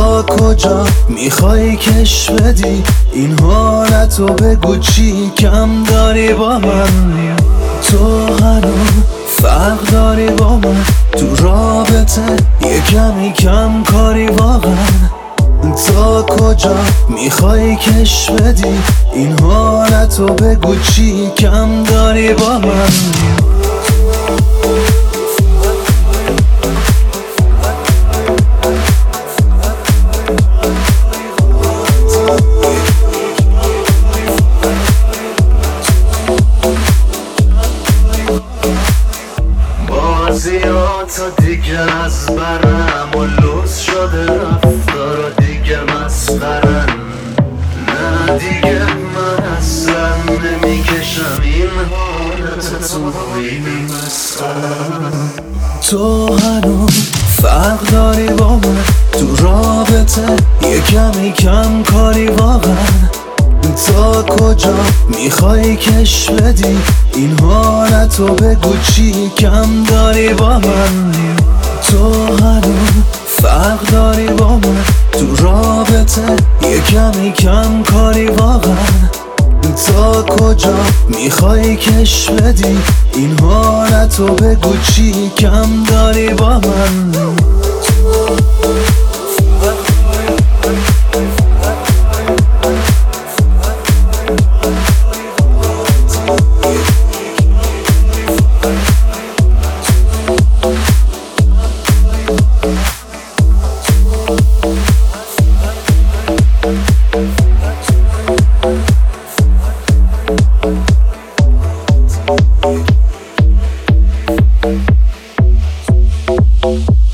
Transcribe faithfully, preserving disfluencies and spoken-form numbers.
تا کجا میخوای کش بدی این حالتو؟ بگو چی کم داری با من؟ تو هنوز فرق داری با من تو رابطه، یه کمی کم کاری واقعا. تا کجا میخوای کش بدی این حالتو؟ بگو چی کم داری با من؟ تا دیگه از برم و لوس شده رفتارا دیگه مسخرن. نه دیگه من اصلا نمیکشم این حالت تو این مسخرن. تو هنوز فرق داری با من تو رابطه، یه کمی کم کاری واقعا. تا کجا میخوای کش بدی این حالتو؟ بگو چی کم داری با من؟ تو هنوز فرق داری با من تو رابطه، یه کمی کم کاری واقعا. تا کجا میخوای کش بدی این حالتو؟ بگو چی کم داری با من؟ We'll be right back.